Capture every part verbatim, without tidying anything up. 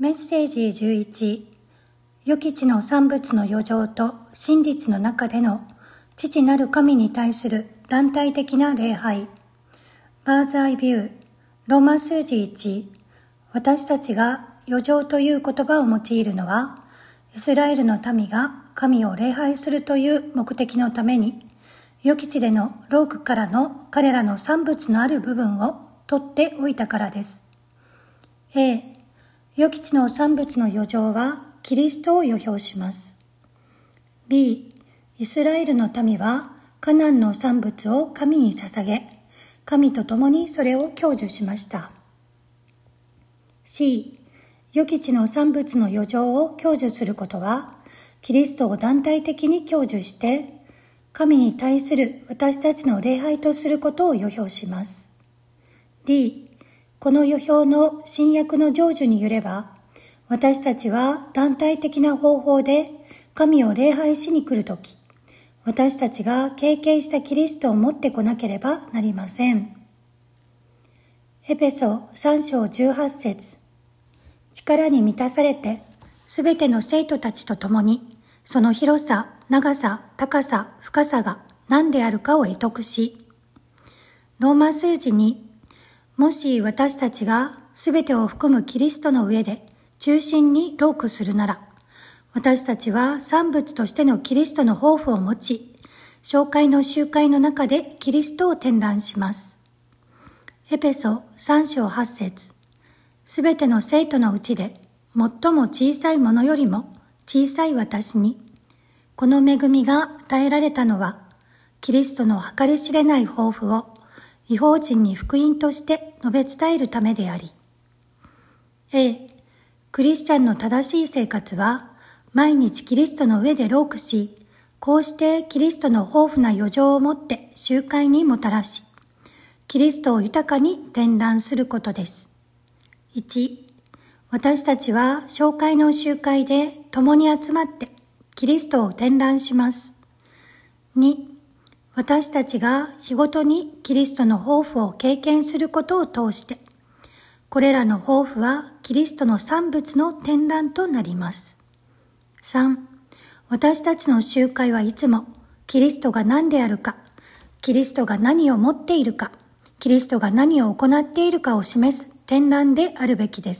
メッセージじゅういち、与吉の産物の余剰と真実の中での父なる神に対する団体的な礼拝。バーズアイビュー、ローマ数字いち。私たちが余剰という言葉を用いるのは、イスラエルの民が神を礼拝するという目的のために、与吉でのロークからの彼らの産物のある部分を取っておいたからです。A、与吉の産物の余剰はキリストを予表します。B、イスラエルの民はカナンの産物を神に捧げ、神と共にそれを享受しました。C、与吉の産物の余剰を享受することは、キリストを団体的に享受して、神に対する私たちの礼拝とすることを予表します。D、この予表の新約の成就によれば、私たちは団体的な方法で神を礼拝しに来るとき、私たちが経験したキリストを持ってこなければなりません。エペソさん章じゅうはち節、力に満たされて、すべての生徒たちと共に、その広さ、長さ、高さ、深さが何であるかを会得し、ローマ数字に、もし私たちがすべてを含むキリストの上で中心にロークするなら、私たちは産物としてのキリストの抱負を持ち、紹介の集会の中でキリストを展覧します。エペソさん章はち節、すべての生徒のうちで最も小さいものよりも小さい私に、この恵みが与えられたのは、キリストの計り知れない抱負を異邦人に福音として述べ伝えるためであり。A、クリスチャンの正しい生活は、毎日キリストの上でロークし、こうしてキリストの豊富な余剰をもって集会にもたらし、キリストを豊かに展覧することです。いち、私たちは紹介の集会で共に集まってキリストを展覧します。に、私たちが日ごとにキリストの豊富を経験することを通して、これらの豊富はキリストの産物の展覧となります。さん、私たちの集会はいつもキリストが何であるか、キリストが何を持っているか、キリストが何を行っているかを示す展覧であるべきです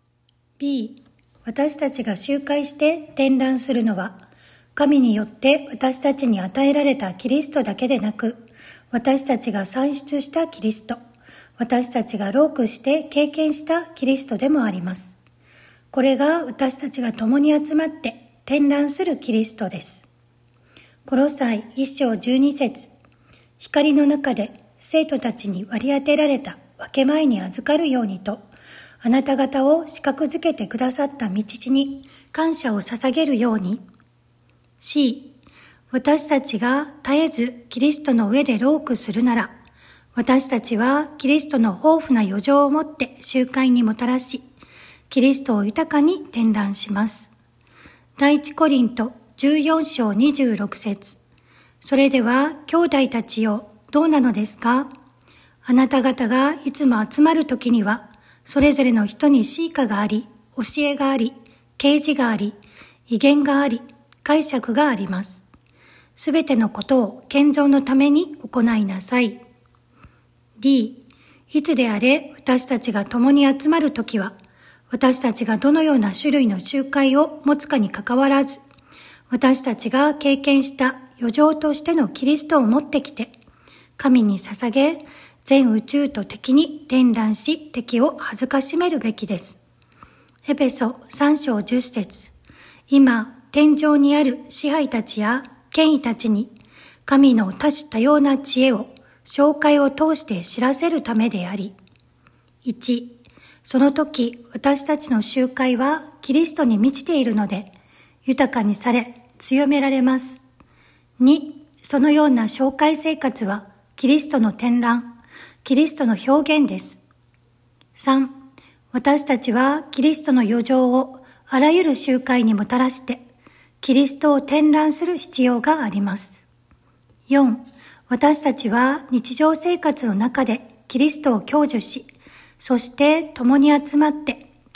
。B、私たちが集会して展覧するのは、神によって私たちに与えられたキリストだけでなく、私たちが産出したキリスト、私たちがロークして経験したキリストでもあります。これが私たちが共に集まって展覧するキリストです。コロサイいち章じゅうに節、光の中で生徒たちに割り当てられた分け前に預かるようにと、あなた方を資格づけてくださった御父に感謝を捧げるように。C、私たちが絶えずキリストの上でロークするなら、私たちはキリストの豊富な余剰をもって集会にもたらし、キリストを豊かに展覧します。第一コリントじゅうよん章にじゅうろく節、それでは兄弟たちよ、どうなのですか？あなた方がいつも集まるときには、それぞれの人にシーカがあり、教えがあり、啓示があり、威厳があり、解釈があります。すべてのことを建造のために行いなさい。D、いつであれ私たちが共に集まるときは、私たちがどのような種類の集会を持つかにかかわらず、私たちが経験した余剰としてのキリストを持ってきて、神に捧げ、全宇宙と敵に展覧し、敵を恥ずかしめるべきです。エペソさん章じゅっ節、今、天上にある支配たちや権威たちに、神の多種多様な知恵を、紹介を通して知らせるためであり。いち、その時、私たちの集会はキリストに満ちているので、豊かにされ、強められます。に、そのような紹介生活は、キリストの展覧、キリストの表現です。さん、私たちはキリストの余剰をあらゆる集会にもたらして、キリストを展覧する必要があります。よん、私たちは日常生活の中でキリストを享受し、そして共に集まって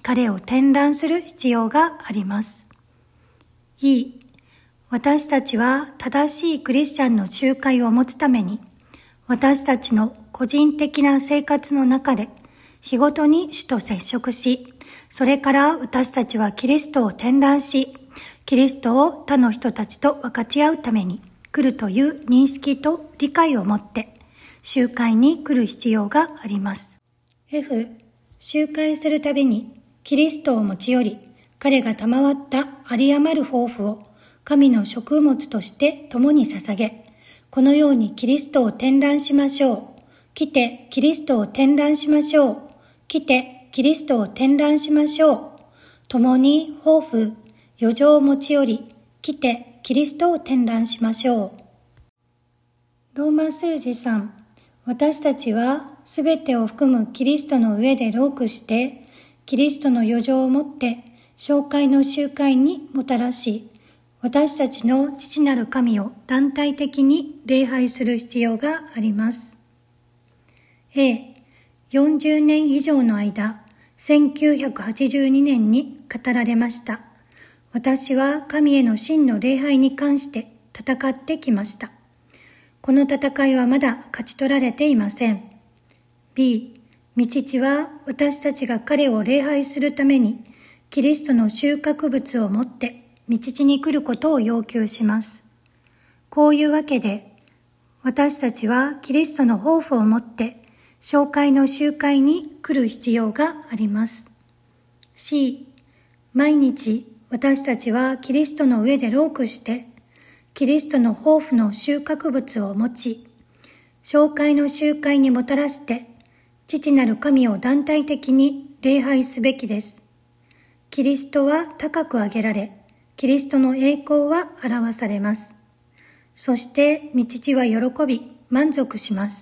彼を転覧する必要があります。E、私たちは正しいクリスチャンの習慣を持つために、私たちの個人的な生活の中で日ごとに主と接触し、それから私たちはキリストを転覧し、キリストを他の人たちと分かち合うために来るという認識と理解を持って集会に来る必要があります。F、集会するたびにキリストを持ち寄り、彼が賜った有り余る豊富を神の食物として共に捧げ、このようにキリストを転覧しましょう。来てキリストを転覧しましょう。来てキリストを転覧しましょう。共に豊富、余剰を持ち寄り、来てキリストを転覧しましょう。ローマ数字さん、私たちはすべてを含むキリストの上でロークして、キリストの余剰をもって紹介の集会にもたらし、私たちの父なる神を団体的に礼拝する必要があります。A、よんじゅうねん以上の間、せんきゅうひゃくはちじゅうにねんに語られました。私は神への真の礼拝に関して戦ってきました。この戦いはまだ勝ち取られていません。B、御父は私たちが彼を礼拝するために、キリストの収穫物を持って御父に来ることを要求します。こういうわけで、私たちはキリストの豊富を持って、紹介の集会に来る必要があります。C、毎日私たちはキリストの上でロークして、キリストの豊富の収穫物を持ち、紹介の集会にもたらして、父なる神を団体的に礼拝すべきです。キリストは高く上げられ、キリストの栄光は表されます。そして御父は喜び満足します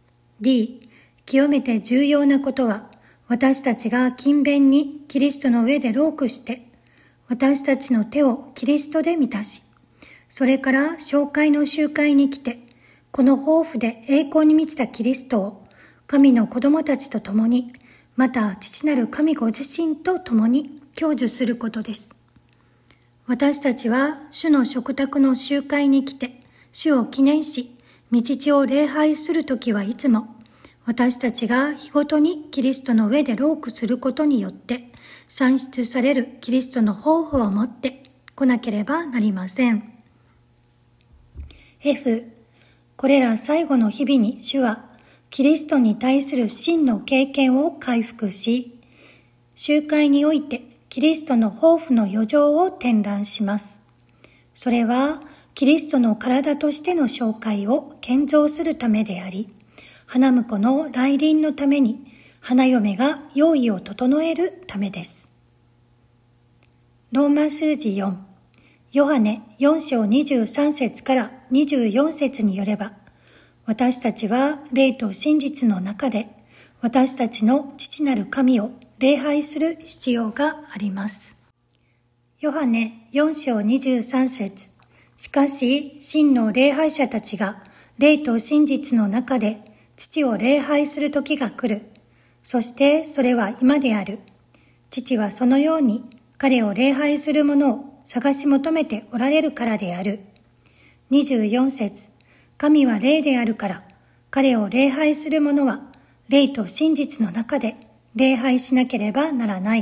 。D、極めて重要なことは、私たちが勤勉にキリストの上でロークして、私たちの手をキリストで満たし、それから紹介の集会に来て、この豊富で栄光に満ちたキリストを神の子供たちと共に、また父なる神ご自身と共に享受することです。私たちは主の食卓の集会に来て、主を記念し、御父を礼拝するときはいつも、私たちが日ごとにキリストの上でロークすることによって、産出されるキリストの豊富を持って来なければなりません。F、これら最後の日々に主は、キリストに対する真の経験を回復し、集会においてキリストの豊富の余剰を転覧します。それは、キリストの体としての紹介を建造するためであり、花婿の来臨のために花嫁が用意を整えるためです。ローマ数字よん、ヨハネよん章にじゅうさん節からにじゅうよん節によれば、私たちは霊と真実の中で私たちの父なる神を礼拝する必要があります。ヨハネよん章にじゅうさん節、しかし真の礼拝者たちが霊と真実の中で父を礼拝する時が来る。そしてそれは今である。父はそのように彼を礼拝する者を探し求めておられるからである。にじゅうよん節、神は霊であるから、彼を礼拝する者は霊と真実の中で礼拝しなければならない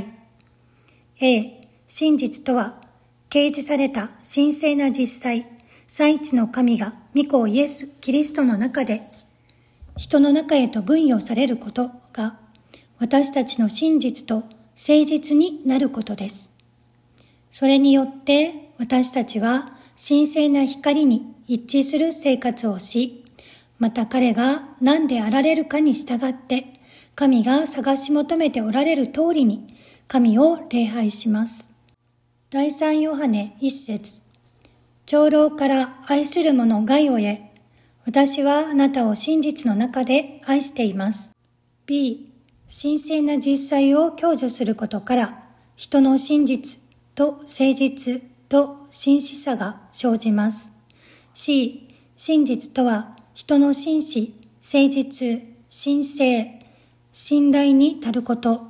。A、真実とは、掲示された神聖な実際、最一の神が御子イエス・キリストの中で人の中へと分与されることが私たちの真実と誠実になることです。それによって私たちは神聖な光に一致する生活をし、また彼が何であられるかに従って神が探し求めておられる通りに神を礼拝します。だいさんヨハネいち節、長老から愛する者ガイオへ、私はあなたを真実の中で愛しています。B、神聖な実際を享受することから、人の真実と誠実と真摯さが生じます。C、真実とは、人の真摯、誠実、神聖、信頼に足ること、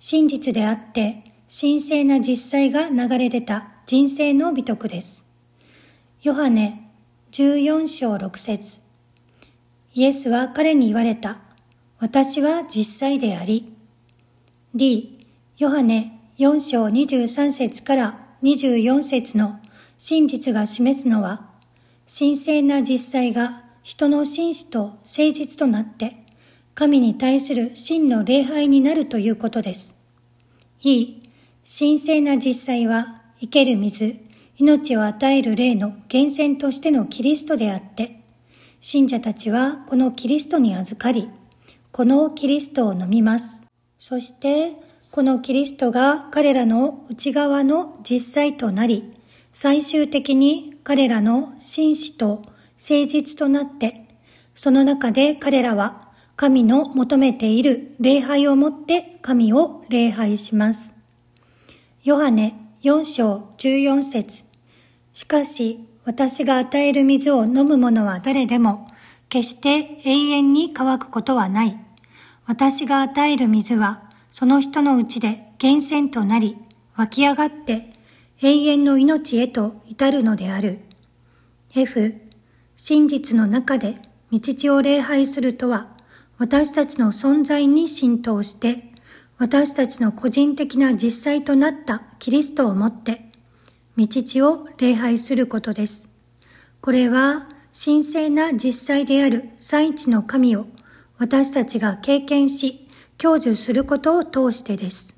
真実であって神聖な実際が流れ出た人生の美徳です。ヨハネじゅうよん章ろく節。イエスは彼に言われた。私は実際であり。D、ヨハネよん章にじゅうさん節からにじゅうよん節の真実が示すのは、神聖な実際が人の真摯と誠実となって、神に対する真の礼拝になるということです。E、神聖な実際は生ける水、命を与える霊の源泉としてのキリストであって、信者たちはこのキリストに預かり、このキリストを飲みます。そして、このキリストが彼らの内側の実際となり、最終的に彼らの真摯と誠実となって、その中で彼らは神の求めている礼拝をもって神を礼拝します。ヨハネよん章じゅうよん節。しかし私が与える水を飲む者は誰でも決して永遠に乾くことはない。私が与える水はその人のうちで源泉となり湧き上がって永遠の命へと至るのである。F、真実の中で御父を礼拝するとは、私たちの存在に浸透して、私たちの個人的な実際となったキリストをもって、御父を礼拝することです。これは神聖な実際である三一の神を私たちが経験し、享受することを通してです。